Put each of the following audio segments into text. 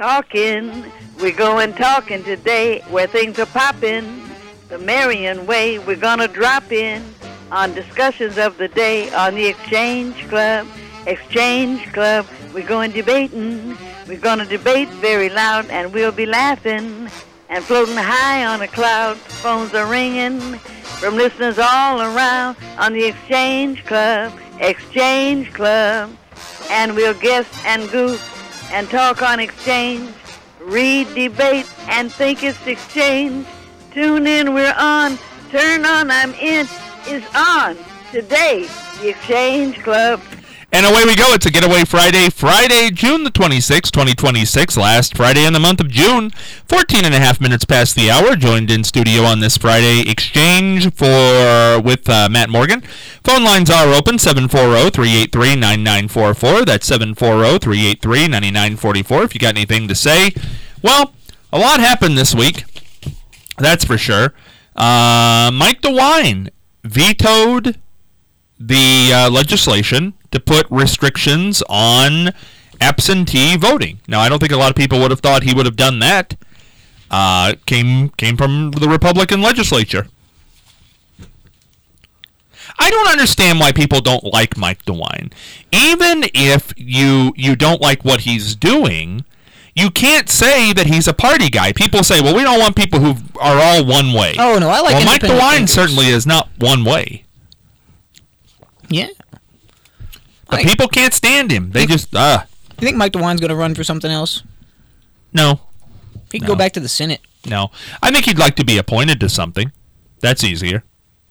talking. We're going talking today where things are popping. The Marion way, we're gonna drop in on discussions of the day on the Exchange Club. Exchange Club, we're going debating. We're gonna debate very loud and we'll be laughing and floating high on a cloud. Phones are ringing from listeners all around on the Exchange Club. Exchange Club. And we'll guess and goof and talk on exchange, read, debate, and think it's exchange. Tune in, we're on. Turn on, I'm in, is on. Today, the Exchange Club. And away we go. It's a Getaway Friday, June the 26th, 2026, last Friday in the month of June. 14 and a half minutes past the hour. Joined in studio on this Friday exchange with Matt Morgan. Phone lines are open, 740-383-9944. That's 740-383-9944 if you got anything to say. Well, a lot happened this week. That's for sure. Mike DeWine vetoed the legislation to put restrictions on absentee voting. Now, I don't think a lot of people would have thought he would have done that. Came from the Republican legislature. I don't understand why people don't like Mike DeWine. Even if you don't like what he's doing, you can't say that he's a party guy. People say, well, we don't want people who are all one way. Oh, no, I like Well, Mike DeWine thinkers. certainly is not one way. Yeah. But people can't stand him. They just, You think Mike DeWine's going to run for something else? No. He could No. go back to the Senate. No. I think he'd like to be appointed to something. That's easier.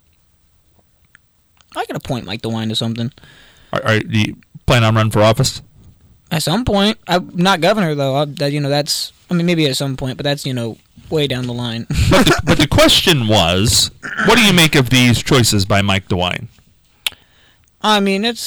I could appoint Mike DeWine to something. Do you plan on running for office? At some point. I'm not governor, though. That's... I mean, maybe at some point, but that's, way down the line. But the question was, what do you make of these choices by Mike DeWine? I mean, I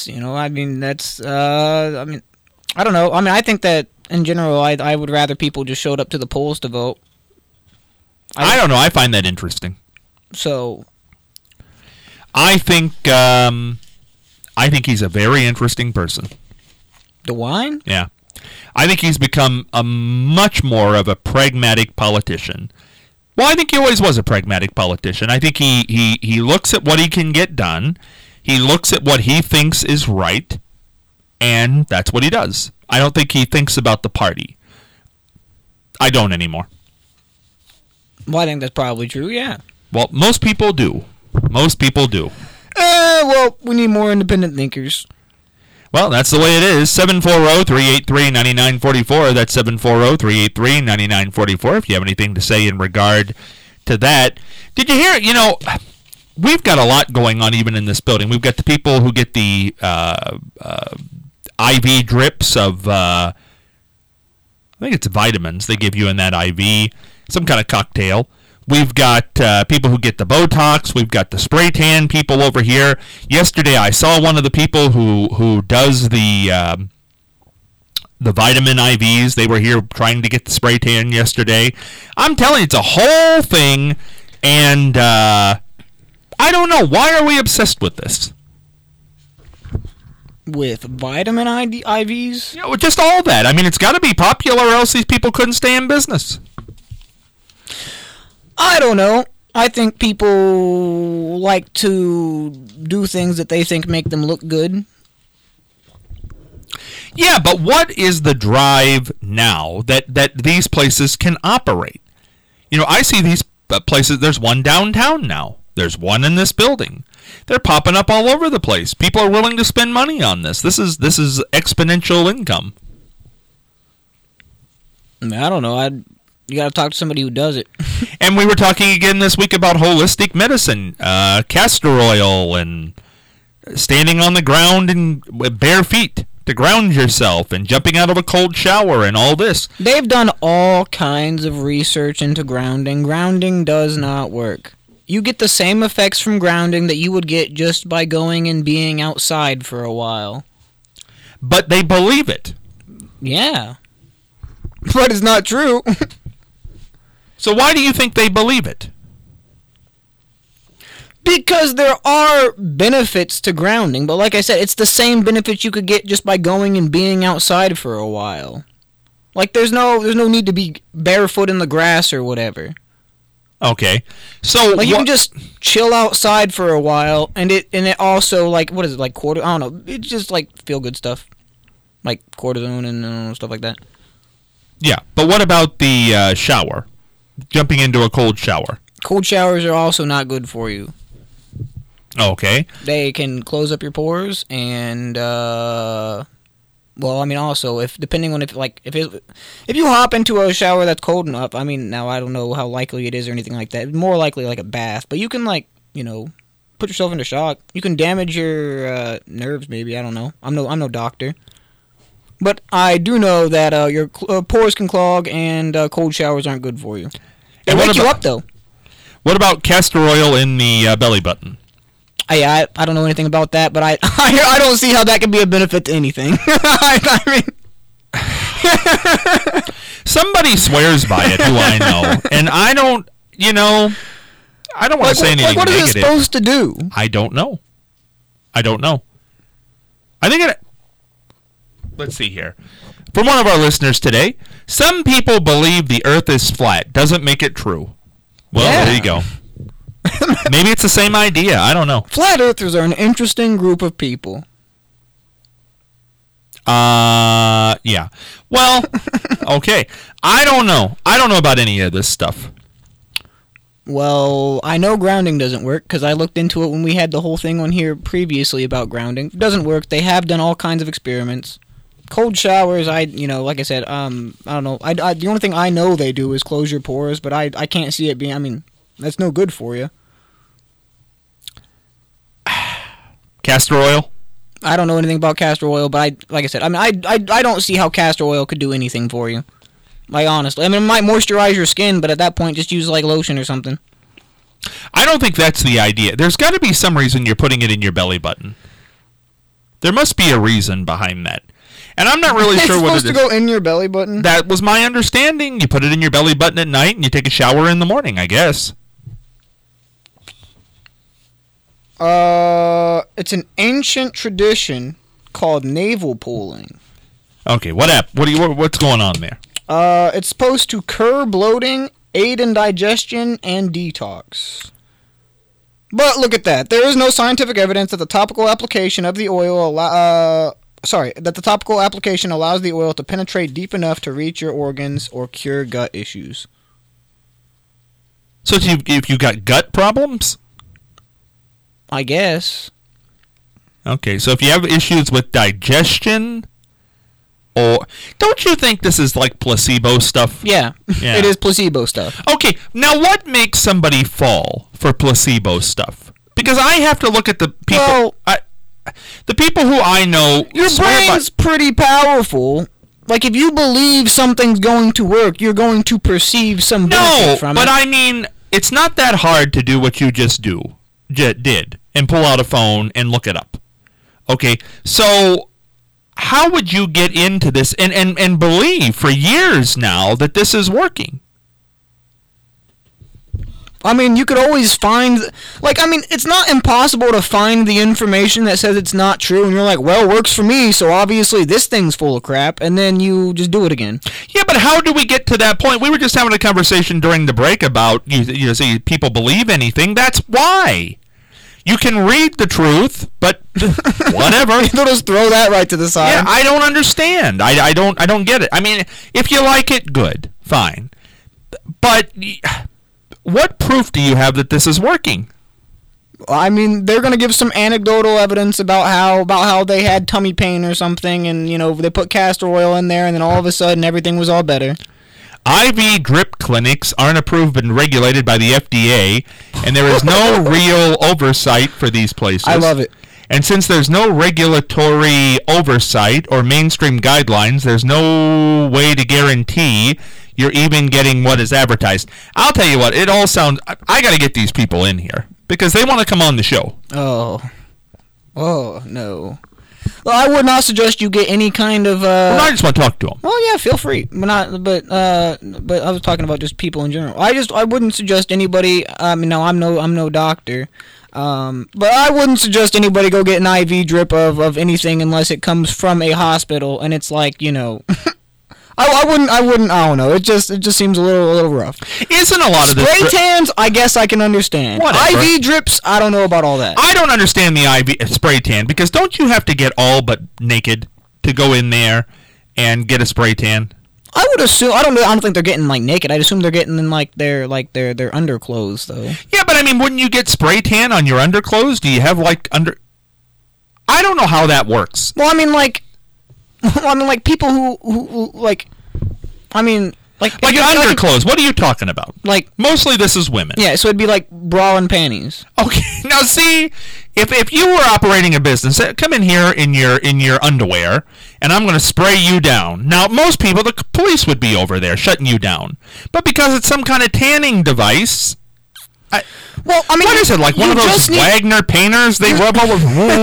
don't know. I mean, I think that, in general, I would rather people just showed up to the polls to vote. I don't know. I find that interesting. So... I think he's a very interesting person. DeWine? Yeah. I think he's become a much more of a pragmatic politician. Well, I think he always was a pragmatic politician. I think he looks at what he can get done. He looks at what he thinks is right, and that's what he does. I don't think he thinks about the party. I don't anymore. Well, I think that's probably true, yeah. Well, most people do. Most people do. Well, we need more independent thinkers. Well, that's the way it is. 740-383-9944. That's 740-383-9944 if you have anything to say in regard to that. Did you hear, we've got a lot going on even in this building. We've got the people who get the IV drips of, I think it's vitamins they give you in that IV, some kind of cocktail. We've got people who get the Botox. We've got the spray tan people over here. Yesterday, I saw one of the people who does the vitamin IVs. They were here trying to get the spray tan yesterday. I'm telling you, it's a whole thing, and I don't know. Why are we obsessed with this? With vitamin IVs? Just all that. I mean, it's got to be popular, or else these people couldn't stay in business. I don't know. I think people like to do things that they think make them look good. Yeah, but what is the drive now that these places can operate? I see these places. There's one downtown now. There's one in this building. They're popping up all over the place. People are willing to spend money on this. This is exponential income. I don't know. You got to talk to somebody who does it. And we were talking again this week about holistic medicine, castor oil, and standing on the ground and with bare feet to ground yourself, and jumping out of a cold shower, and all this. They've done all kinds of research into grounding. Grounding does not work. You get the same effects from grounding that you would get just by going and being outside for a while. But they believe it. Yeah. But it's not true. So why do you think they believe it? Because there are benefits to grounding, but like I said, it's the same benefits you could get just by going and being outside for a while. Like there's no need to be barefoot in the grass or whatever. Okay, so like you can just chill outside for a while, and it also like what is it like I don't know. It's just like feel good stuff, like cortisone and stuff like that. Yeah, but what about the shower? Jumping into a cold shower. Cold showers are also not good for you. Okay. They can close up your pores, and well, I mean, also if depending on if you hop into a shower that's cold enough. I mean, now I don't know how likely it is or anything like that. More likely like a bath, but you can put yourself into shock. You can damage your nerves, maybe. I don't know. I'm no doctor, but I do know that your pores can clog, and cold showers aren't good for you. They wake you up though. What about castor oil in the belly button? I don't know anything about that, but I don't see how that can be a benefit to anything. I mean, somebody swears by it who I know, and I don't. I don't want to say anything what negative. Is it supposed to do? I don't know. I think it. Let's see here. From one of our listeners today, some people believe the Earth is flat. Doesn't make it true. Well, yeah. There you go. Maybe it's the same idea. I don't know. Flat earthers are an interesting group of people. Yeah. Well, okay. I don't know. I don't know about any of this stuff. Well, I know grounding doesn't work because I looked into it when we had the whole thing on here previously about grounding. It doesn't work. They have done all kinds of experiments. Cold showers, like I said, I don't know. The only thing I know they do is close your pores, but I can't see it being, I mean, that's no good for you. Castor oil? I don't know anything about castor oil, but like I said, I mean, I don't see how castor oil could do anything for you. Like, honestly. I mean, it might moisturize your skin, but at that point, just use, like, lotion or something. I don't think that's the idea. There's got to be some reason you're putting it in your belly button. There must be a reason behind that. And I'm not really sure what it is. It's supposed to go in your belly button? That was my understanding. You put it in your belly button at night, and you take a shower in the morning, I guess. It's an ancient tradition called navel pulling. Okay, what's going on there? It's supposed to curb bloating, aid in digestion, and detox. But look at that. There is no scientific evidence that the topical application of the oil allows the oil to penetrate deep enough to reach your organs or cure gut issues. So if you got gut problems? I guess. Okay, so if you have issues with digestion, or don't you think this is like placebo stuff? Yeah. It is placebo stuff. Okay, now what makes somebody fall for placebo stuff? Because I have to look at the people. The people who I know. Your brain's pretty powerful. Like, if you believe something's going to work, you're going to perceive some benefit from it. No, but I mean, it's not that hard to do what you just did and pull out a phone and look it up. Okay, so how would you get into this and believe for years now that this is working? I mean, you could always find, it's not impossible to find the information that says it's not true, and you're like, well, it works for me, so obviously this thing's full of crap, and then you just do it again. Yeah, but how do we get to that point? We were just having a conversation during the break about, see, people believe anything. That's why. You can read the truth, but whatever. They'll just throw that right to the side. Yeah, I don't understand. I don't get it. I mean, if you like it, good, fine. But what proof do you have that this is working? I mean, they're going to give some anecdotal evidence about how they had tummy pain or something, and they put castor oil in there, and then all of a sudden everything was all better. IV drip clinics aren't approved and regulated by the FDA, and there is no real oversight for these places. I love it. And since there's no regulatory oversight or mainstream guidelines, there's no way to guarantee you're even getting what is advertised. I'll tell you what, it all sounds... I got to get these people in here because they want to come on the show. Oh, no. Well, I would not suggest you get any kind of. Well, I just want to talk to them. Well, yeah, feel free, but I was talking about just people in general. I wouldn't suggest anybody. I mean, no, I'm no doctor. But I wouldn't suggest anybody go get an IV drip of anything unless it comes from a hospital, and it's like I wouldn't. I don't know. It just seems a little rough. Isn't a lot of this Spray tans? I guess I can understand. Whatever. IV drips? I don't know about all that. I don't understand the IV spray tan because don't you have to get all but naked to go in there and get a spray tan? I would assume. I don't think they're getting like naked. I'd assume they're getting in like their underclothes though. Yeah, but I mean, wouldn't you get spray tan on your underclothes? Do you have like under? I don't know how that works. Well, I mean, like people who like, I mean, like underclothes. What are you talking about? Like mostly this is women. Yeah, so it'd be like bra and panties. Okay, now see, if you were operating a business, come in here in your underwear, and I'm going to spray you down. Now, most people, the police would be over there shutting you down, but because it's some kind of tanning device. Well, I mean, what is it, like one of those Wagner painters they rub over?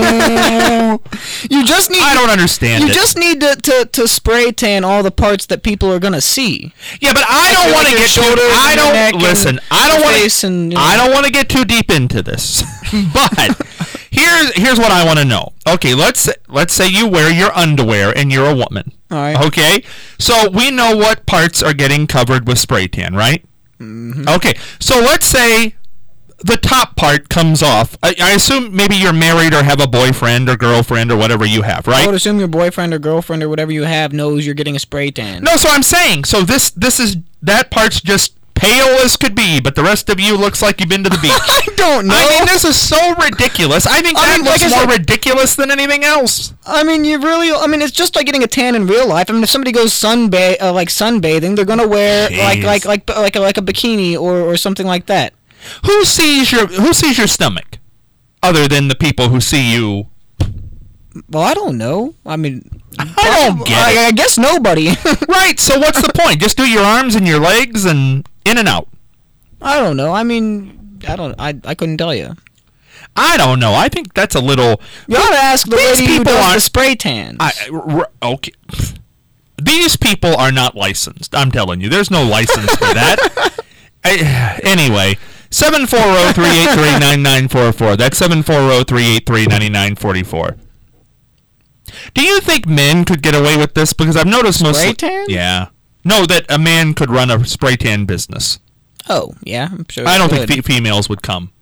You just need. I don't understand. You just need to spray tan all the parts that people are gonna see. Yeah, but I don't want to get shoulders. I don't listen. I don't want. I don't want to get too deep into this. But here's what I want to know. Okay, let's say you wear your underwear and you're a woman. All right. Okay, so we know what parts are getting covered with spray tan, right? Mm-hmm. Okay, so let's say the top part comes off. I assume maybe you're married or have a boyfriend or girlfriend or whatever you have, right? I would assume your boyfriend or girlfriend or whatever you have knows you're getting a spray tan. No, so I'm saying, so this is, that part's just pale as could be, but the rest of you looks like you've been to the beach. I don't know. I mean, this is so ridiculous. I think that looks more ridiculous than anything else. I mean, it's just like getting a tan in real life. I mean, if somebody goes sunbathing, they're gonna wear like a bikini or something like that. Who sees your stomach, other than the people who see you? Well, I don't know. I mean, I don't get it. I guess nobody. Right. So what's the point? Just do your arms and your legs and in and out. I don't know. I mean, I couldn't tell you. I don't know. I think that's a little. You ought to ask the lady who does the spray tans. Okay. These people are not licensed. I'm telling you, there's no license for that. Anyway. 740-383-9944. That's 740-383-9944. Do you think men could get away with this? Because I've noticed most... Spray tan? Yeah. No, that a man could run a spray tan business. Oh, yeah, I'm sure. I don't think females would come.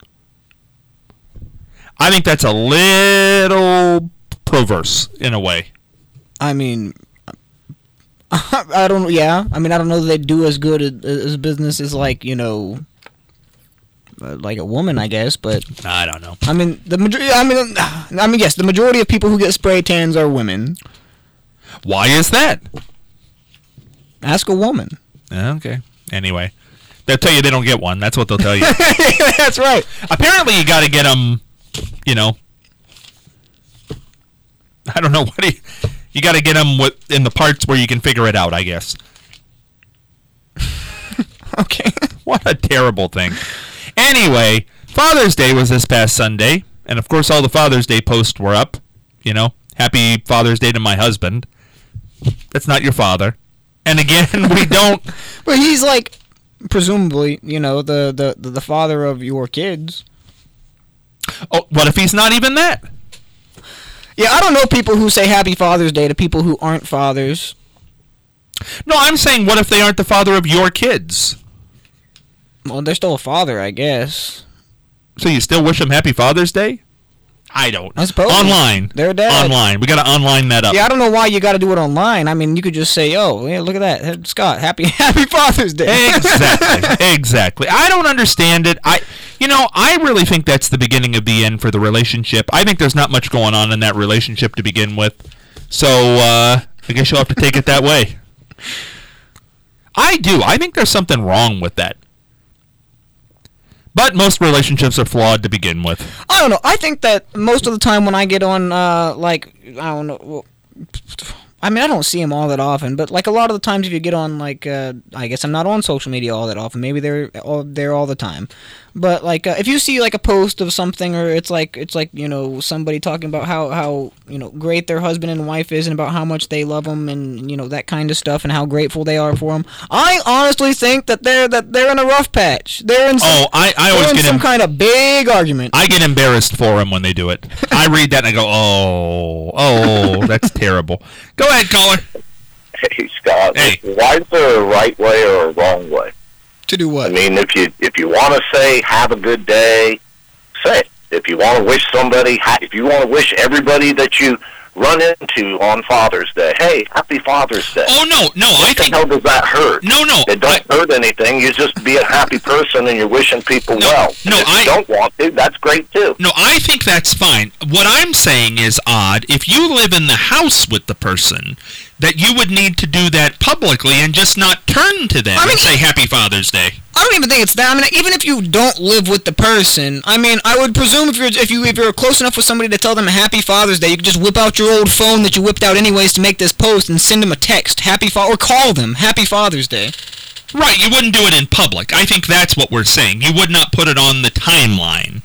I think that's a little perverse, in a way. I mean... I don't... Yeah. I mean, I don't know that they do as good as business as, like, you know... like a woman, I guess, but I don't know. I mean, yes, the majority of people who get spray tans are women. Why is that? Ask a woman. Okay. Anyway, they'll tell you they don't get one. That's what they'll tell you. That's right. Apparently, you got to get them. You know, I don't know what you got to get them in the parts where you can figure it out. I guess. Okay. What a terrible thing. Anyway, Father's Day was this past Sunday, and of course all the Father's Day posts were up. You know, happy Father's Day to my husband. That's not your father. And again, we don't... Well, he's like, presumably, you know, the father of your kids. Oh, what if he's not even that? Yeah, I don't know people who say happy Father's Day to people who aren't fathers. No, I'm saying what if they aren't the father of your kids? Well, they're still a father, I guess. So you still wish them Happy Father's Day? I don't. I suppose. Online. They're dead. Online. We got to online that up. Yeah, I don't know why you got to do it online. I mean, you could just say, "Oh, yeah, look at that, Scott, happy Father's Day." Exactly. I don't understand it. I really think that's the beginning of the end for the relationship. I think there's not much going on in that relationship to begin with. So I guess you'll have to take it that way. I do. I think there's something wrong with that. But most relationships are flawed to begin with. I don't know. I think that most of the time when I get on, I don't know. I mean, I don't see them all that often, but like a lot of the times if you get on, like, I guess I'm not on social media all that often. Maybe they're there all the time. But like, if you see like a post of something, or it's like you know, somebody talking about how you know great their husband and wife is, and about how much they love them, and you know that kind of stuff, and how grateful they are for them. I honestly think that they're in a rough patch. They're in some, I always get some kind of big argument. I get embarrassed for them when they do it. I read that and I go, oh, that's terrible. Go ahead, caller. Hey, Scott, Hey. why is there a right way or a wrong way? To do what? I mean, if you want to say have a good day, say it. If you want to wish somebody, if you want to wish everybody that you run into on Father's Day, hey, happy Father's Day. Oh, no, I What the think... hell does that hurt? No. It don't hurt anything. You just be a happy person and you're wishing people well. No, And if you don't want to, that's great too. No, I think that's fine. What I'm saying is, Odd, if you live in the house with the person, that you would need to do that publicly and just not turn to them and say Happy Father's Day. I don't even think it's that. I mean, even if you don't live with the person, I mean, I would presume if you're close enough with somebody to tell them Happy Father's Day, you could just whip out your old phone that you whipped out anyways to make this post and send them a text, or call them Happy Father's Day. Right, you wouldn't do it in public. I think that's what we're saying. You would not put it on the timeline.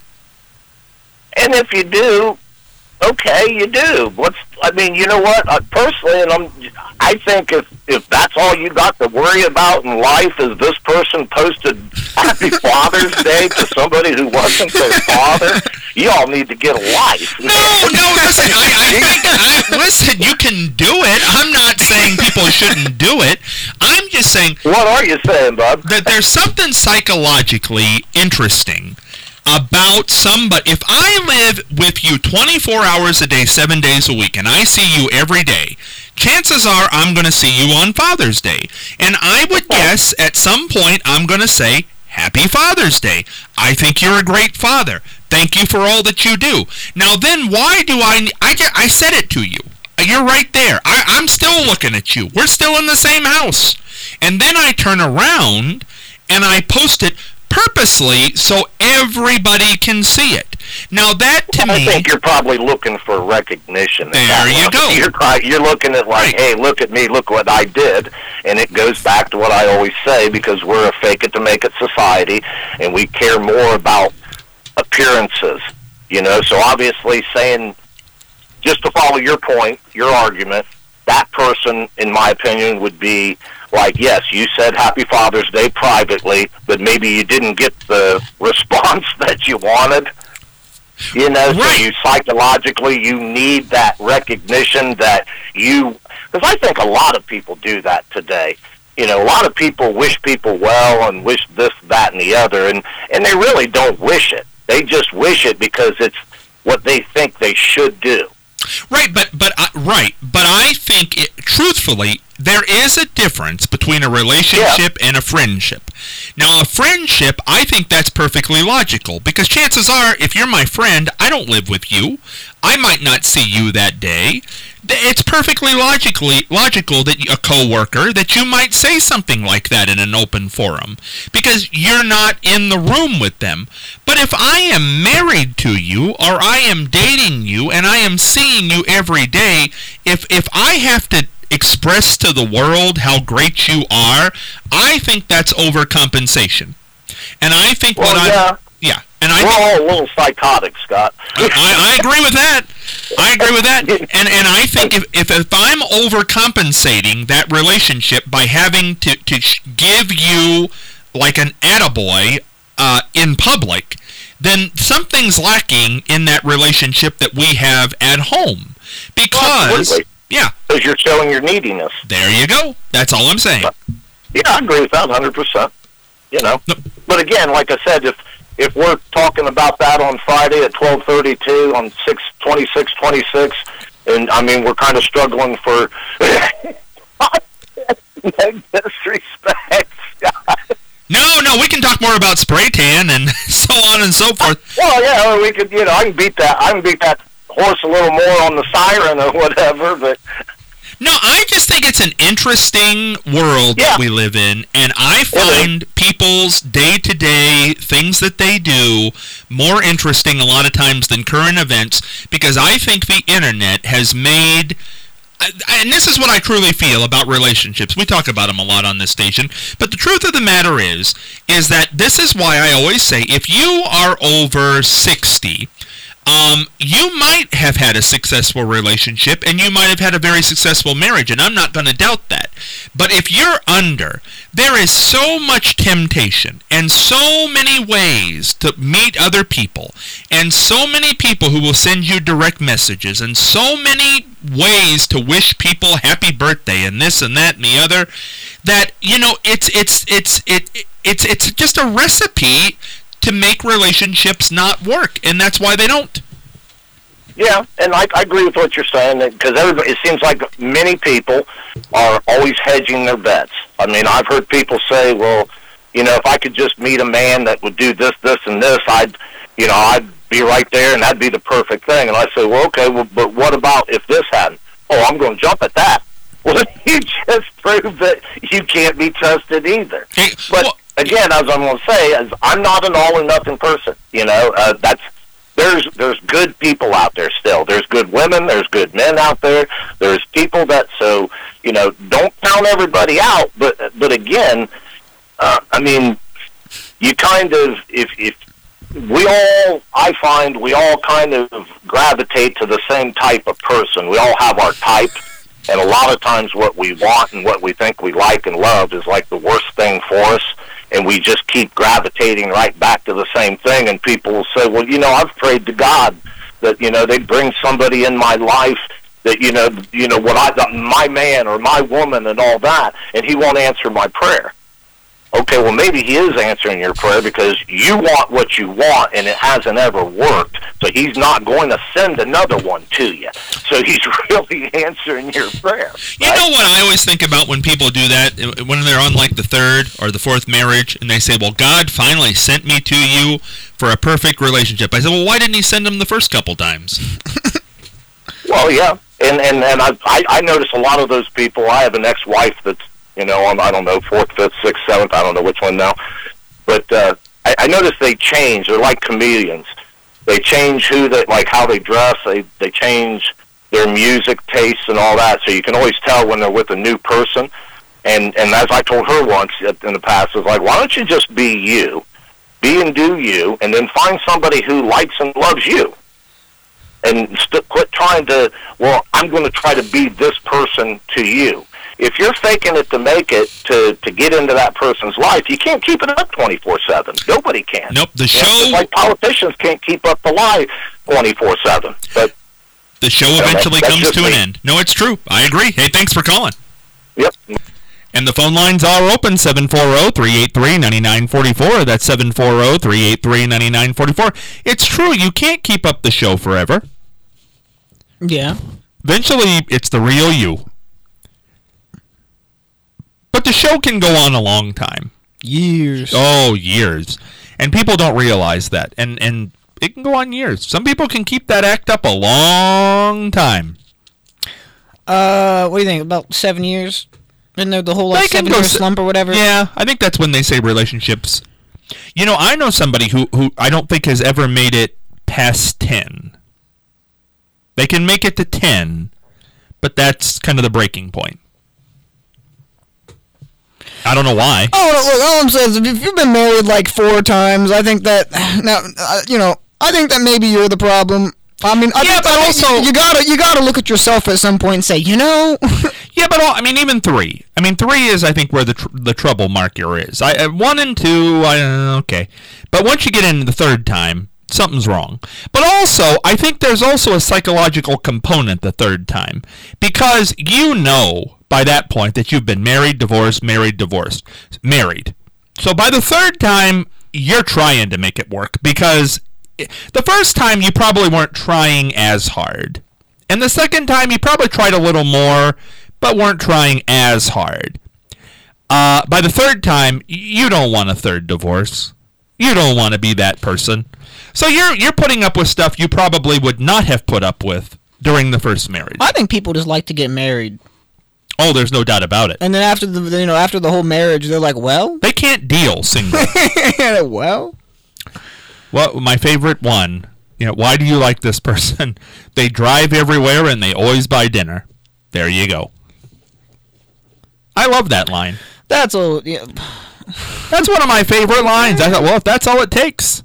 And if you do, okay, you do. I mean, you know what? Personally, I think if that's all you got to worry about in life is this person posted Happy Father's Day to somebody who wasn't their father, you all need to get a life. No, listen, listen, you can do it. I'm not saying people shouldn't do it. I'm just saying... What are you saying, bud? That there's something psychologically interesting about somebody. If I live with you 24 hours a day, 7 days a week, and I see you every day, chances are I'm going to see you on Father's Day. And I would guess at some point I'm going to say, Happy Father's Day. I think you're a great father. Thank you for all that you do. Now then, why do I said it to you. You're right there. I'm still looking at you. We're still in the same house. And then I turn around and I post it purposely so everybody can see it. Now that to me... I think you're probably looking for recognition. There you go. You're looking at like, hey, look at me, look what I did. And it goes back to what I always say, because we're a fake-it-to-make-it society, and we care more about appearances. You know, so obviously saying, just to follow your point, your argument, that person, in my opinion, would be like, yes, you said Happy Father's Day privately, but maybe you didn't get the response that you wanted. You know, right. So you psychologically, you need that recognition that you... Because I think a lot of people do that today. You know, a lot of people wish people well and wish this, that, and the other, and they really don't wish it. They just wish it because it's what they think they should do. Right, but I think, truthfully, there is a difference between a relationship and a friendship. Now, a friendship, I think that's perfectly logical, because chances are, if you're my friend, I don't live with you. I might not see you that day. It's perfectly logical that a coworker, that you might say something like that in an open forum, because you're not in the room with them. But if I am married to you, or I am dating you, and I am seeing you every day, if I have to express to the world how great you are, I think that's overcompensation. And I think we're all a little psychotic, Scott. I agree with that. And I think if I'm overcompensating that relationship by having to give you like an attaboy in public, then something's lacking in that relationship that we have at home. Because, because you're showing your neediness. There you go. That's all I'm saying. Yeah, I agree with that 100%. You know, but again, like I said, if we're talking about that on Friday at 12:32 on 6/26/26, and I mean we're kind of struggling for disrespect. No, we can talk more about spray tan and so on and so forth. Well, yeah, we could. You know, I can beat that horse a little more on the siren or whatever, but. No, I just think it's an interesting world that we live in, and I find people's day-to-day things that they do more interesting a lot of times than current events, because I think the internet has made... And this is what I truly feel about relationships. We talk about them a lot on this station, but the truth of the matter is that this is why I always say, if you are over 60... you might have had a successful relationship, and you might have had a very successful marriage, and I'm not going to doubt that. But if you're under, there is so much temptation, and so many ways to meet other people, and so many people who will send you direct messages, and so many ways to wish people happy birthday and this and that and the other, that, you know, it's just a recipe to make relationships not work, and that's why they don't. Yeah, and I agree with what you're saying, because it seems like many people are always hedging their bets. I mean, I've heard people say, well, you know, if I could just meet a man that would do this, this, and this, I'd be right there, and that'd be the perfect thing. And I say, well, okay, but what about if this happened? Oh, I'm going to jump at that. Well, you just proved that you can't be trusted either. Hey, but again, as I'm going to say, is I'm not an all-or-nothing person. You know, there's good people out there still. There's good women. There's good men out there. There's people that, so, you know, don't count everybody out. But again, I mean, you kind of, I find we all kind of gravitate to the same type of person. We all have our type, and a lot of times what we want and what we think we like and love is like the worst thing for us, and we just keep gravitating right back to the same thing, and people will say, well, you know, I've prayed to God that, you know, they'd bring somebody in my life that, you know, my man or my woman and all that, and he won't answer my prayer. Okay, well, maybe he is answering your prayer because you want what you want, and it hasn't ever worked. So he's not going to send another one to you. So he's really answering your prayer. Right? You know what I always think about when people do that, when they're on like the third or the fourth marriage, and they say, well, God finally sent me to you for a perfect relationship. I said, well, why didn't he send him the first couple times? Well, yeah. And I notice a lot of those people. I have an ex-wife that's, you know, on, I don't know, 4th, 5th, 6th, 7th, I don't know which one now. But I notice they change. They're like chameleons. They change how they dress. They change their music tastes and all that. So you can always tell when they're with a new person. And as I told her once in the past, it's like, why don't you just be you? Be and do you, and then find somebody who likes and loves you. And quit trying to, well, I'm going to try to be this person to you. If you're faking it to make it, to get into that person's life, you can't keep it up 24/7. Nobody can. Nope. The show, just like politicians can't keep up the lie 24/7. But the show eventually comes to an end. No, it's true. I agree. Hey, thanks for calling. Yep. And the phone lines are open, 740-383-9944. That's 740-383-9944. It's true. You can't keep up the show forever. Yeah. Eventually, it's the real you. But the show can go on a long time. Years. Oh, years. And people don't realize that. And it can go on years. Some people can keep that act up a long time. What do you think? About 7 years? Isn't there the whole 7-year slump or whatever? Yeah, I think that's when they say relationships. You know, I know somebody who I don't think has ever made it past 10. They can make it to 10, but that's kind of the breaking point. I don't know why. Oh, look, all I'm saying is if you've been married like 4 times, I think that, now, you know, I think that maybe you're the problem. I mean, but also you gotta look at yourself at some point and say, you know. Yeah, but I mean, even 3. I mean, 3 is, I think, where the trouble marker is. 1 and 2, okay, but once you get into the 3rd time, something's wrong. But also, I think there's also a psychological component the 3rd time, because you know by that point that you've been married, divorced, married, divorced, married. So by the 3rd time, you're trying to make it work, because the first time you probably weren't trying as hard. And the 2nd time you probably tried a little more, but weren't trying as hard. By the 3rd time, you don't want a 3rd divorce. You don't want to be that person. So you're putting up with stuff you probably would not have put up with during the first marriage. I think people just like to get married. Oh, there's no doubt about it. And then after the whole marriage, they're like, well, they can't deal single. Well, my favorite one, you know, why do you like this person? They drive everywhere and they always buy dinner. There you go. I love that line. That's one of my favorite lines. I thought, well, if that's all it takes.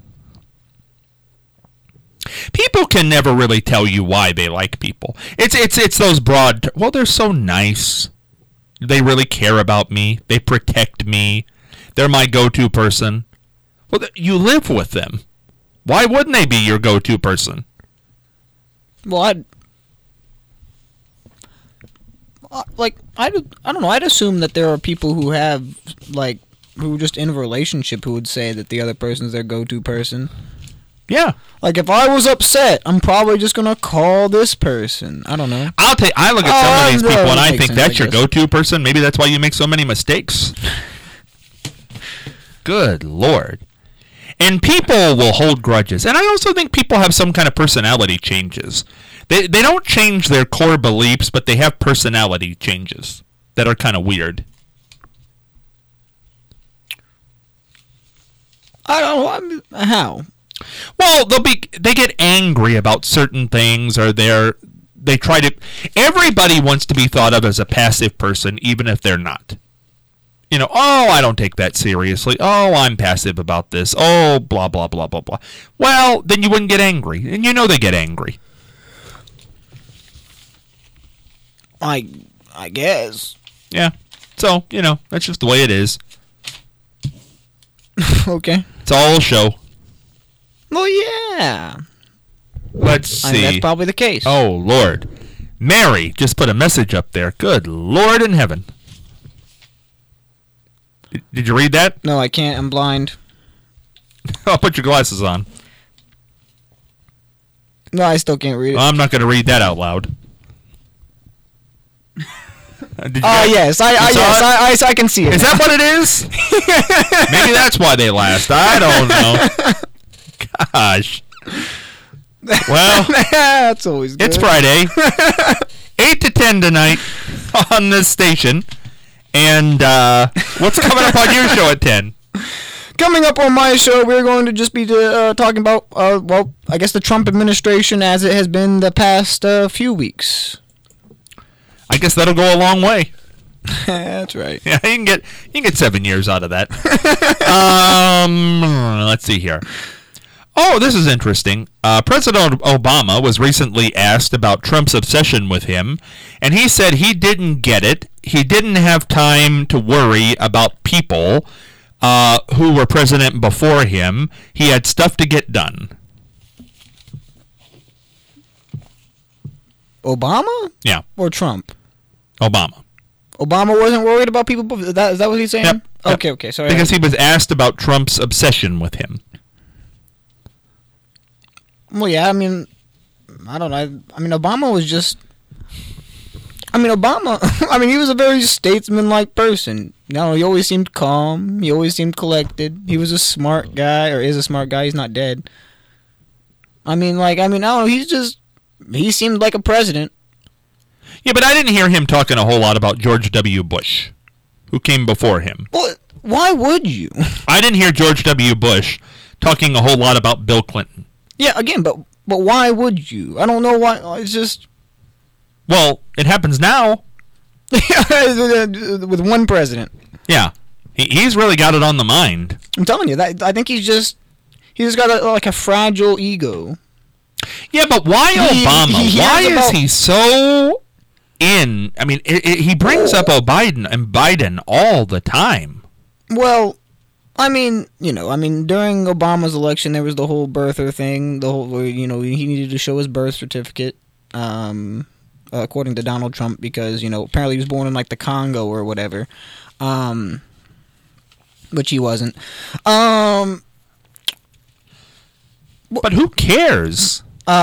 People can never really tell you why they like people. It's those broad, well, they're so nice. They really care about me. They protect me. They're my go-to person. Well, you live with them. Why wouldn't they be your go-to person? Well, like I don't know. I'd assume that there are people who have like who are just in a relationship who would say that the other person's their go-to person. Yeah. Like if I was upset, I'm probably just gonna call this person. I don't know. I look at some of these people and I think that's your guess. go-to person. Maybe that's why you make so many mistakes. Good Lord. And people will hold grudges. And I also think people have some kind of personality changes. They don't change their core beliefs, but they have personality changes that are kind of weird. I don't know. How? Well, they get angry about certain things, or they try to. Everybody wants to be thought of as a passive person, even if they're not. You know, oh, I don't take that seriously. Oh, I'm passive about this. Oh, blah blah blah blah blah. Well, then you wouldn't get angry, and you know they get angry. I guess. Yeah. So that's just the way it is. Okay. It's all a show. Well, yeah. Let's see. I mean, that's probably the case. Oh, Lord. Mary just put a message up there. Good Lord in heaven. Did you read that? No, I can't. I'm blind. I'll put your glasses on. No, I still can't read it. I'm not going to read that out loud. Yes. I can see it. Is that what it is? Maybe that's why they last. I don't know. Gosh. Well, that's always good. It's Friday. 8 to 10 tonight on this station. And what's coming up on your show at 10? Coming up on my show, we're going to just be talking about, I guess the Trump administration as it has been the past few weeks. I guess that'll go a long way. That's right. Yeah, you can get 7 years out of that. Let's see here. Oh, this is interesting. President Obama was recently asked about Trump's obsession with him, and he said he didn't get it. He didn't have time to worry about people who were president before him. He had stuff to get done. Obama? Yeah. Or Trump? Obama. Obama wasn't worried about people? Is that what he's saying? Yep. Okay, sorry. Because he was asked about Trump's obsession with him. Well, yeah, I mean, I don't know. I mean, Obama was just... he was a very statesman-like person. He always seemed calm. He always seemed collected. He was a smart guy, or is a smart guy. He's not dead. I don't know. He seemed like a president. Yeah, but I didn't hear him talking a whole lot about George W. Bush, who came before him. Well, why would you? I didn't hear George W. Bush talking a whole lot about Bill Clinton. Yeah, again, but why would you? I don't know why. It's just... Well, it happens now. With one president. Yeah. He's really got it on the mind. I'm telling you, I think he's just got a fragile ego. Yeah, but why Obama? Why is he so in? I mean, he brings up Biden all the time. Well, during Obama's election, there was the whole birther thing. Where he needed to show his birth certificate, according to Donald Trump, because apparently he was born in the Congo or whatever, which he wasn't. But who cares?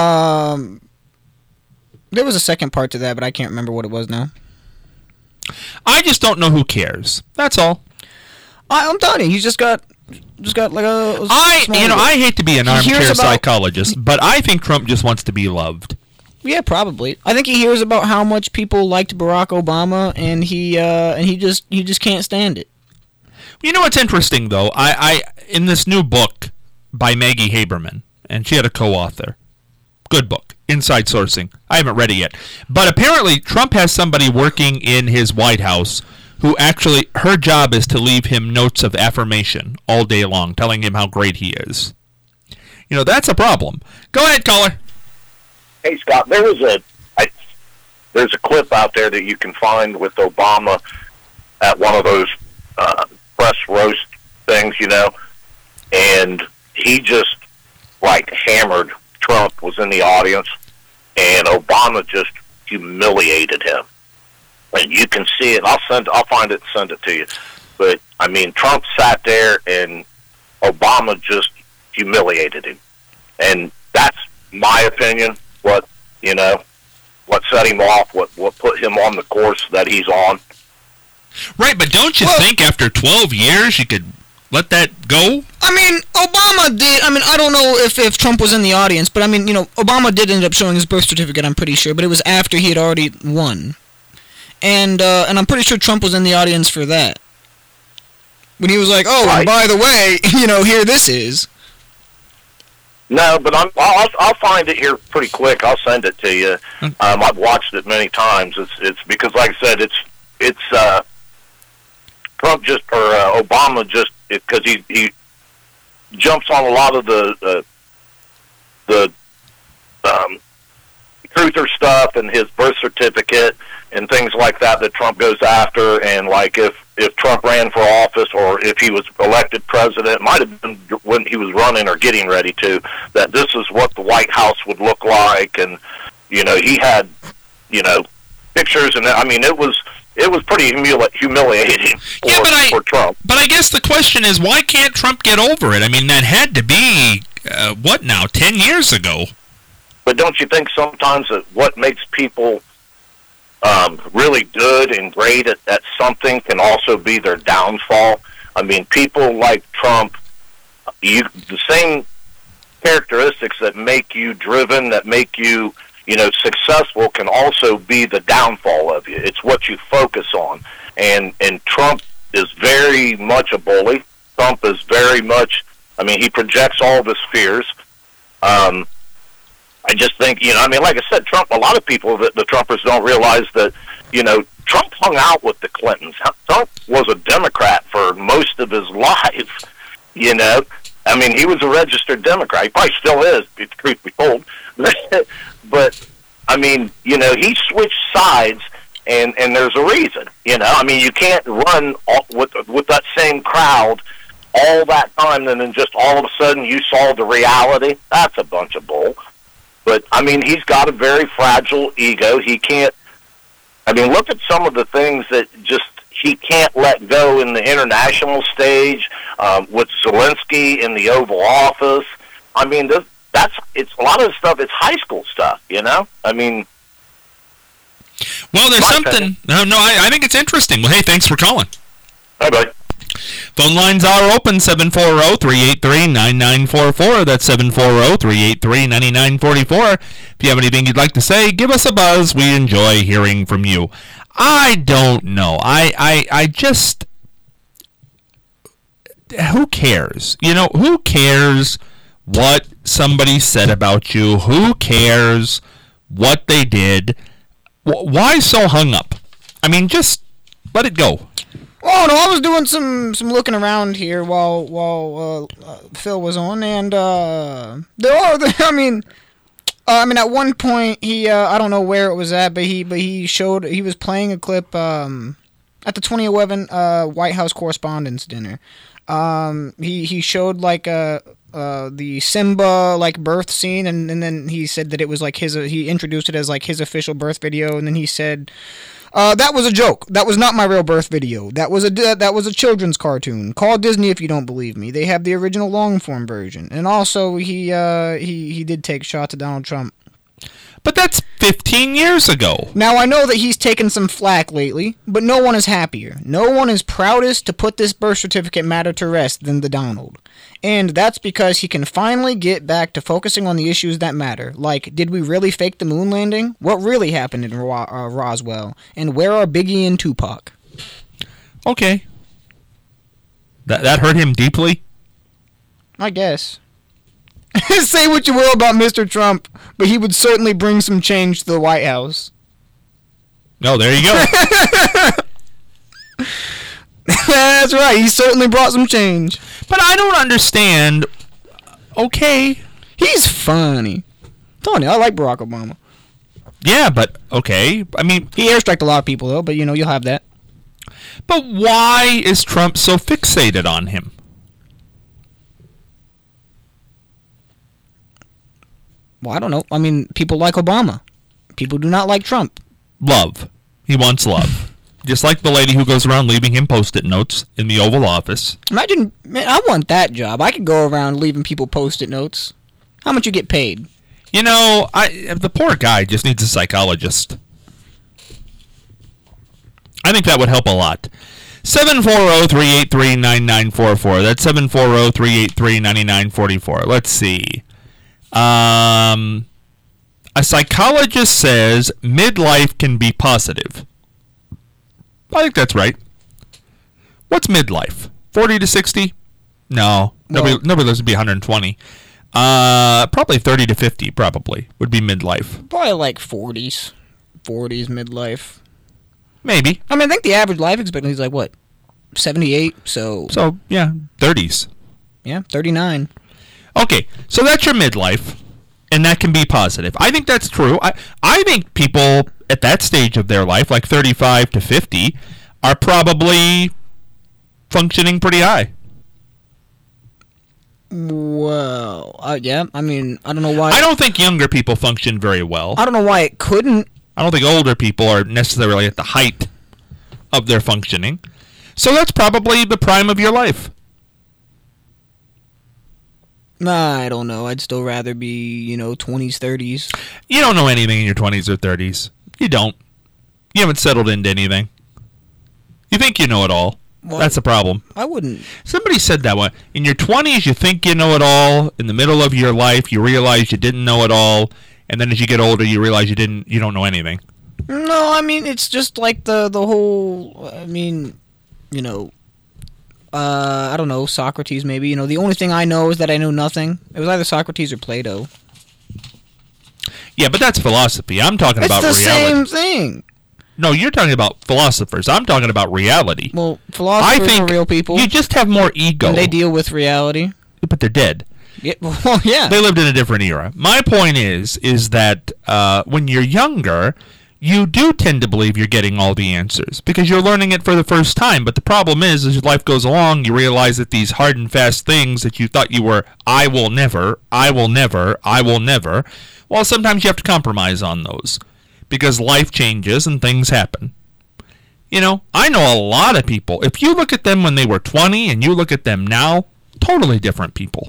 There was a second part to that, but I can't remember what it was now. I just don't know who cares. That's all. I'm telling you, he's just got like a. I hate to be an armchair psychologist, but I think Trump just wants to be loved. Yeah, probably. I think he hears about how much people liked Barack Obama, and he just can't stand it. You know what's interesting though? I in this new book by Maggie Haberman, and she had a co-author. Good book, Inside Sourcing. I haven't read it yet, but apparently Trump has somebody working in his White House who actually, her job is to leave him notes of affirmation all day long, telling him how great he is. That's a problem. Go ahead, caller. Hey, Scott, there's a clip out there that you can find with Obama at one of those press roast things, and he just, hammered Trump, was in the audience, and Obama just humiliated him. and you can see it. I'll find it and send it to you. But I mean, Trump sat there and Obama just humiliated him, and that's my opinion. What set him off? What put him on the course that he's on? Right, but don't you think after 12 years you could let that go? I mean, Obama did. I mean, I don't know if Trump was in the audience, but I mean, Obama did end up showing his birth certificate, I'm pretty sure, but it was after he had already won. And I'm pretty sure Trump was in the audience for that. When he was like, oh, right. And by the way, here this is. No, but I'll find it here pretty quick. I'll send it to you. I've watched it many times. It's because, like I said, it's Trump Obama just because he jumps on a lot of the truther stuff and his birth certificate and things like that Trump goes after, and like if Trump ran for office or if he was elected president, it might have been when he was running or getting ready to, that this is what the White House would look like, and he had pictures, and I mean it was pretty humiliating for Trump. But I guess the question is, why can't Trump get over it? I mean, that had to be 10 years ago. But don't you think sometimes that what makes people really good and great at something can also be their downfall? I mean, people like Trump, the same characteristics that make you driven, that make you, successful, can also be the downfall of you. It's what you focus on. And Trump is very much a bully. Trump is very much, he projects all of his fears. I just think, like I said, Trump, a lot of people, the Trumpers don't realize that, Trump hung out with the Clintons. Trump was a Democrat for most of his life, he was a registered Democrat. He probably still is, if the truth be told. But, he switched sides, and there's a reason, you can't run with that same crowd all that time, and then just all of a sudden you saw the reality. That's a bunch of bull. But, he's got a very fragile ego. He can't, look at some of the things that he can't let go in the international stage, with Zelensky in the Oval Office. It's a lot of the stuff, it's high school stuff, Well, there's something, I think it's interesting. Well, hey, thanks for calling. Bye-bye. Phone lines are open, 740-383-9944. That's 740-383-9944. If you have anything you'd like to say, give us a buzz. We enjoy hearing from you. I don't know. I just... Who cares? Who cares what somebody said about you? Who cares what they did? Why so hung up? Just let it go. Oh no! I was doing some looking around here while Phil was on, and there are. At one point he I don't know where it was at, but he was playing a clip at the 2011 White House Correspondents' Dinner. He showed the Simba birth scene, and then he said that it was he introduced it as his official birth video, and then he said. That was a joke. That was not my real birth video. That was a children's cartoon. Call Disney if you don't believe me. They have the original long-form version. And also, he did take shots at Donald Trump. But that's 15 years ago. Now, I know that he's taken some flack lately, but no one is happier. No one is proudest to put this birth certificate matter to rest than the Donald. And that's because he can finally get back to focusing on the issues that matter. Like, did we really fake the moon landing? What really happened in Roswell? And where are Biggie and Tupac? Okay. That hurt him deeply? I guess. Say what you will about Mr. Trump, but he would certainly bring some change to the White House. Oh, there you go. That's right. He certainly brought some change. But I don't understand. Okay. He's funny. Tony, I like Barack Obama. Yeah, but okay. He airstriked a lot of people, though, but, you'll have that. But why is Trump so fixated on him? Well, I don't know. People like Obama. People do not like Trump. Love. He wants love. Just like the lady who goes around leaving him Post-it notes in the Oval Office. Imagine, man, I want that job. I could go around leaving people Post-it notes. How much you get paid? You know, the poor guy just needs a psychologist. I think that would help a lot. 740-383-9944. That's 740-383-9944. Let's see. A psychologist says midlife can be positive. I think that's right. What's midlife? 40 to 60? No. Nobody lives to be 120. Probably 30 to 50, probably, would be midlife. Probably like 40s. 40s, midlife. Maybe. I mean, I think the average life expectancy is like, what, 78? So, yeah, 30s. Yeah, 39. Okay, so that's your midlife, and that can be positive. I think that's true. I think people at that stage of their life, like 35 to 50, are probably functioning pretty high. Well, yeah, I mean, I don't know why. I don't think younger people function very well. I don't know why it couldn't. I don't think older people are necessarily at the height of their functioning. So that's probably the prime of your life. Nah, I don't know. I'd still rather be, 20s, 30s. You don't know anything in your 20s or 30s. You don't. You haven't settled into anything. You think you know it all. Well, that's the problem. I wouldn't. Somebody said that one. In your 20s, you think you know it all. In the middle of your life, you realize you didn't know it all. And then as you get older, you realize you don't know anything. No, I mean, it's just like the whole, I don't know, Socrates maybe. The only thing I know is that I know nothing. It was either Socrates or Plato. Yeah, but that's philosophy. I'm talking about reality. It's the same thing. No, you're talking about philosophers. I'm talking about reality. Well, philosophers are real people. You just have more ego. And they deal with reality. But they're dead. Yeah, well, yeah. They lived in a different era. My point is that when you're younger, you do tend to believe you're getting all the answers because you're learning it for the first time. But the problem is, as life goes along, you realize that these hard and fast things that you thought you were, I will never, I will never, I will never, well, sometimes you have to compromise on those because life changes and things happen. I know a lot of people. If you look at them when they were 20 and you look at them now, totally different people.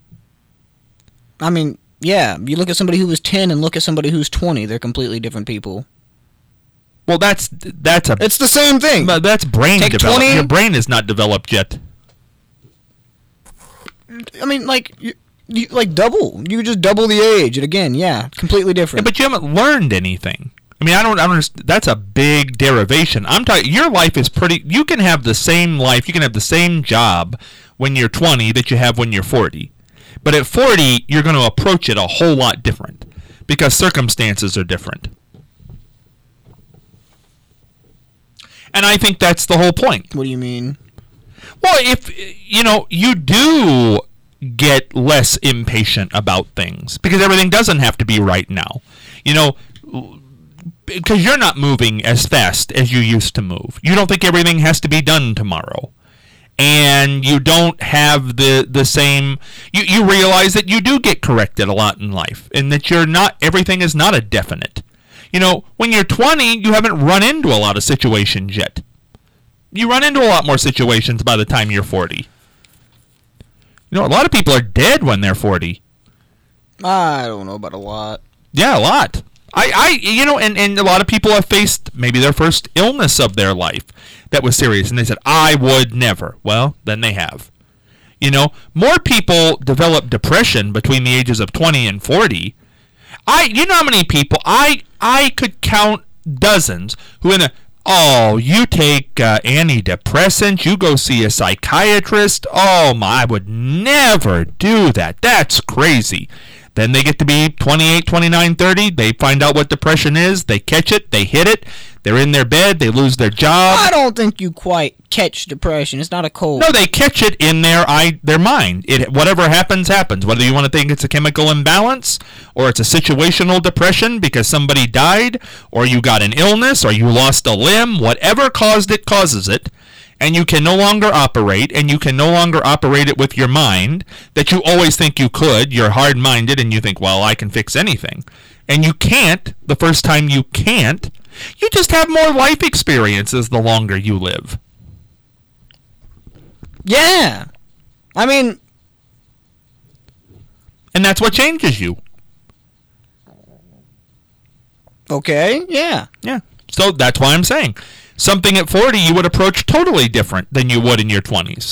I mean, yeah, you look at somebody who was 10 and look at somebody who's 20, they're completely different people. Well, it's the same thing. But that's brain development. 20, your brain is not developed yet. I mean, you double. You just double the age, and again, yeah, completely different. Yeah, but you haven't learned anything. I mean, I don't understand. That's a big derivation. I'm talking. Your life is pretty. You can have the same life. You can have the same job when you're 20 that you have when you're 40. But at 40, you're going to approach it a whole lot different because circumstances are different. And I think that's the whole point. What do you mean? Well, if, you do get less impatient about things because everything doesn't have to be right now. Because you're not moving as fast as you used to move. You don't think everything has to be done tomorrow. And you don't have the same, you realize that you do get corrected a lot in life and that everything is not a definite. When you're 20, you haven't run into a lot of situations yet. You run into a lot more situations by the time you're 40. A lot of people are dead when they're 40. I don't know about a lot. Yeah, a lot. And a lot of people have faced maybe their first illness of their life that was serious, and they said, I would never. Well, then they have. More people develop depression between the ages of 20 and 40. You know how many people, I could count dozens who you take antidepressants, you go see a psychiatrist. Oh, I would never do that. That's crazy. Then they get to be 28, 29, 30. They find out what depression is. They catch it. They hit it. They're in their bed. They lose their job. I don't think you quite catch depression. It's not a cold. No, they catch it in their mind. Whatever happens, happens. Whether you want to think it's a chemical imbalance or it's a situational depression because somebody died or you got an illness or you lost a limb, whatever caused it causes it. And you can no longer operate, and you can no longer operate it with your mind that you always think you could. You're hard-minded, and you think, well, I can fix anything. and you can't the first time you can't, you just have more life experiences the longer you live. Yeah. I mean... And that's what changes you. Okay, yeah. Yeah. So that's why I'm saying something at 40 you would approach totally different than you would in your 20s.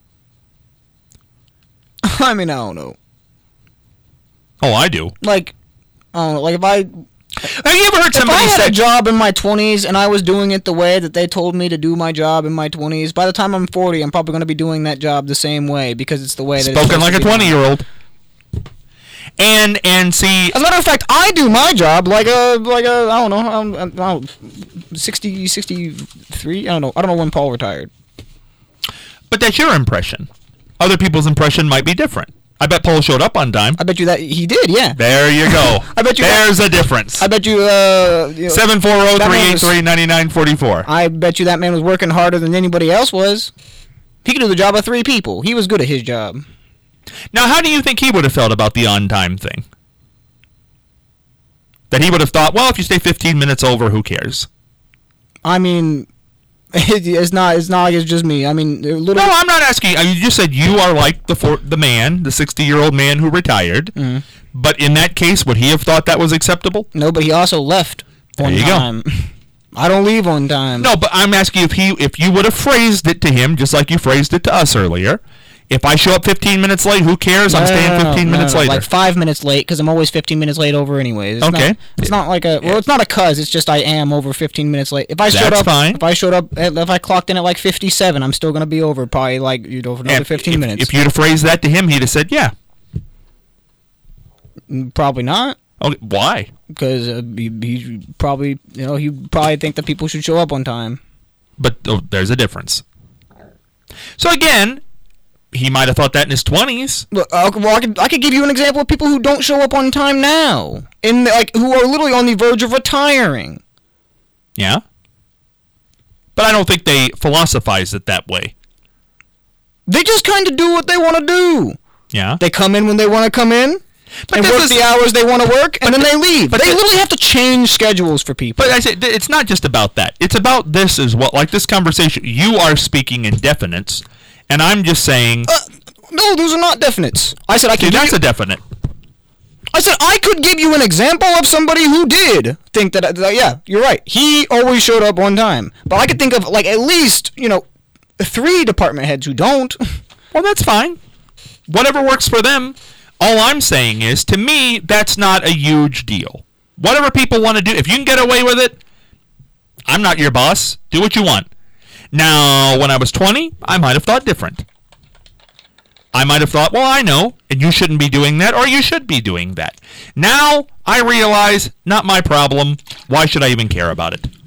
I mean, I don't know. Oh, I do. Like, I don't know, like if I... Have you ever heard somebody if I had say... a job in my 20s and I was doing it the way that they told me to do my job in my 20s, by the time I'm 40, I'm probably going to be doing that job the same way because it's the way that Spoken like a 20-year-old. And see... As a matter of fact, I do my job like a I don't know, 60, 63, I don't know when Paul retired. But that's your impression. Other people's impression might be different. I bet Paul showed up on time. I bet you that he did, yeah. There you go. I bet you There's a difference. I bet you, 740-383-9944. I bet you that man was working harder than anybody else was. He could do the job of 3 people. He was good at his job. Now, how do you think he would have felt about the on-time thing? That he would have thought, well, if you stay 15 minutes over, who cares? I mean, it's not like it's just me. I mean, literally... No, I'm not asking. You just said you are like the 60-year-old man who retired. Mm-hmm. But in that case, would he have thought that was acceptable? No, but he also left on time. Go. I don't leave on time. No, but I'm asking if you would have phrased it to him just like you phrased it to us earlier. If I show up 15 minutes late, who cares? I'm staying 15 minutes later. Like 5 minutes late, because I'm always 15 minutes late over anyways. Okay. It's not like a... Well, it's not a cuz. It's just I am over 15 minutes late. If I clocked in at like 57, I'm still going to be over probably like, for another 15 minutes. If you'd have phrased that to him, he'd have said, yeah. Probably not. Okay, why? Because he probably, he probably think that people should show up on time. But there's a difference. So again... He might have thought that in his 20s. Look, I could give you an example of people who don't show up on time now, who are literally on the verge of retiring. Yeah, but I don't think they philosophize it that way. They just kind of do what they want to do. Yeah, they come in when they want to come in, and work the hours they want to work, and then they leave. But they literally have to change schedules for people. But I say it's not just about that. It's about this as well. Like this conversation, you are speaking in definites. And I'm just saying... no, those are not definites. I said I could that's a definite. I said I could give you an example of somebody who did think that, yeah, you're right. He always showed up on time. But I could think of, like, at least, 3 department heads who don't. Well, that's fine. Whatever works for them. All I'm saying is, to me, that's not a huge deal. Whatever people want to do, if you can get away with it, I'm not your boss. Do what you want. Now, when I was 20, I might have thought different. I might have thought, well, I know, and you shouldn't be doing that, or you should be doing that. Now, I realize, not my problem. Why should I even care about it?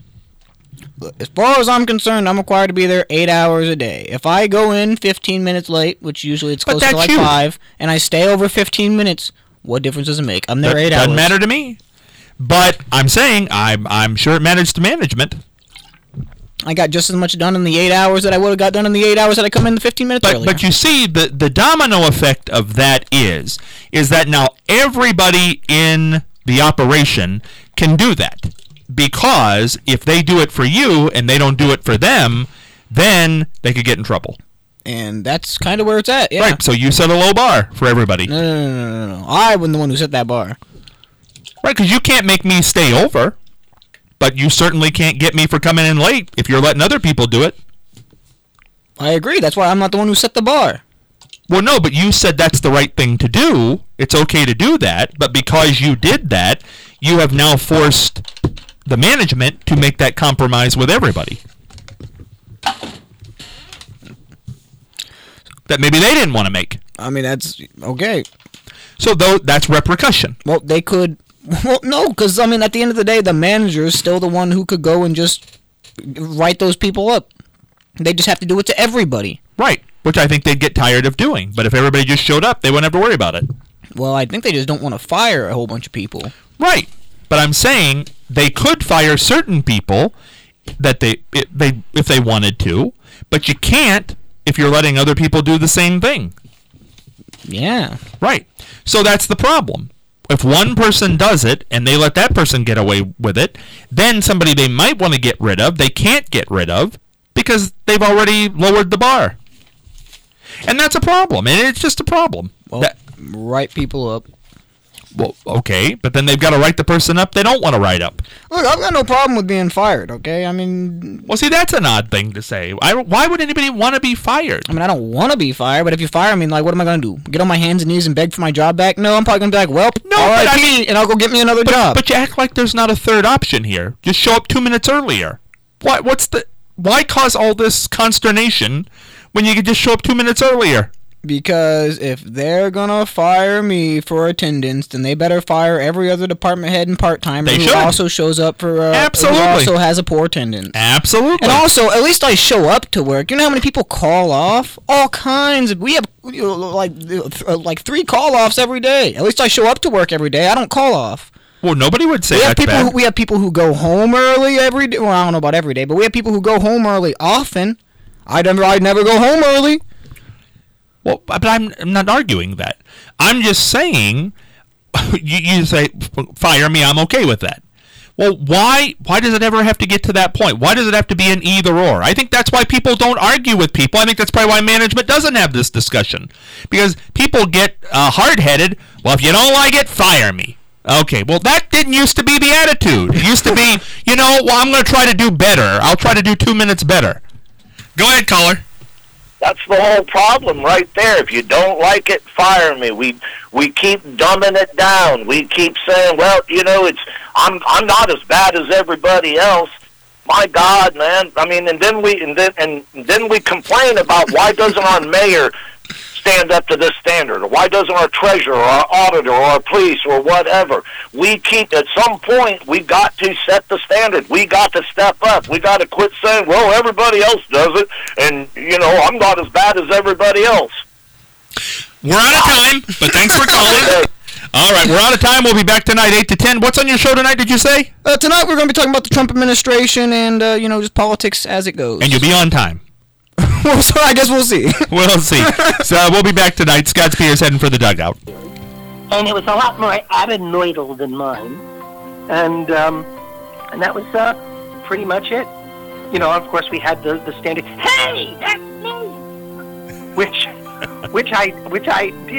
As far as I'm concerned, I'm required to be there 8 hours a day. If I go in 15 minutes late, which usually it's close to like 5, and I stay over 15 minutes, what difference does it make? I'm there 8 hours. Doesn't matter to me. But I'm saying, I'm sure it matters to management. I got just as much done in the 8 hours that I would have got done in the 8 hours that I come in the 15 minutes earlier. But you see, the domino effect of that is that now everybody in the operation can do that. Because if they do it for you and they don't do it for them, then they could get in trouble. And that's kind of where it's at, yeah. Right, so you set a low bar for everybody. No. I wasn't the one who set that bar. Right, because you can't make me stay over. But you certainly can't get me for coming in late if you're letting other people do it. I agree. That's why I'm not the one who set the bar. Well, no, but you said that's the right thing to do. It's okay to do that. But because you did that, you have now forced the management to make that compromise with everybody. That maybe they didn't want to make. I mean, that's okay. So that's repercussion. Well, they could... Well, no, because, I mean, at the end of the day, the manager is still the one who could go and just write those people up. They just have to do it to everybody. Right, which I think they'd get tired of doing. But if everybody just showed up, they wouldn't have to worry about it. Well, I think they just don't want to fire a whole bunch of people. Right, but I'm saying they could fire certain people that if they wanted to, but you can't if you're letting other people do the same thing. Yeah. Right, so that's the problem. if one person does it and they let that person get away with it, then somebody they might want to get rid of, they can't get rid of because they've already lowered the bar. And that's a problem, and it's just a problem. Well, write people up. Well, okay, but then they've got to write the person up they don't want to write up. Look, I've got no problem with being fired, okay? I mean... Well, see, that's an odd thing to say. Why would anybody want to be fired? I mean, I don't want to be fired, but if you fire me, like, what am I going to do? Get on my hands and knees and beg for my job back? No, I'm probably going to be like, well, no, but I mean, and I'll go get me another job. But you act like there's not a third option here. Just show up 2 minutes earlier. Why cause all this consternation when you could just show up 2 minutes earlier? Because if they're gonna fire me for attendance, then they better fire every other department head and part-timer who also shows up for Absolutely. Who also has a poor attendance. Absolutely. And also, at least I show up to work. You know how many people call off? All kinds of. We have like 3 call-offs every day. At least I show up to work every day. I don't call off. Well, nobody would say that's bad. We have people who go home early every day. Well, I don't know about every day, but we have people who go home early often. I'd never go home early. Well, but I'm not arguing that. I'm just saying, you say, fire me, I'm okay with that. Well, why does it ever have to get to that point? Why does it have to be an either or? I think that's why people don't argue with people. I think that's probably why management doesn't have this discussion. Because people get hard-headed, well, if you don't like it, fire me. Okay, well, that didn't used to be the attitude. It used to be, I'm going to try to do better. I'll try to do 2 minutes better. Go ahead, caller. That's the whole problem right there. If you don't like it, fire me. We keep dumbing it down. We keep saying, well, I'm not as bad as everybody else. My God, man. I mean, and then we complain about why doesn't our mayor stand up to this standard, or why doesn't our treasurer, or our auditor, or our police, or whatever? We keep, at some point, we got to set the standard. We got to step up. We got to quit saying, well, everybody else does it, and, I'm not as bad as everybody else. We're out of time, but thanks for calling. All right, we're out of time. We'll be back tonight, 8 to 10. What's on your show tonight, did you say? Tonight we're going to be talking about the Trump administration and, just politics as it goes. And you'll be on time. Well, so I guess we'll see. We'll see. So we'll be back tonight. Scott Spears heading for the dugout. And it was a lot more adenoidal than mine. And that was pretty much it. Of course, we had the standard, hey, that's me! Which I did.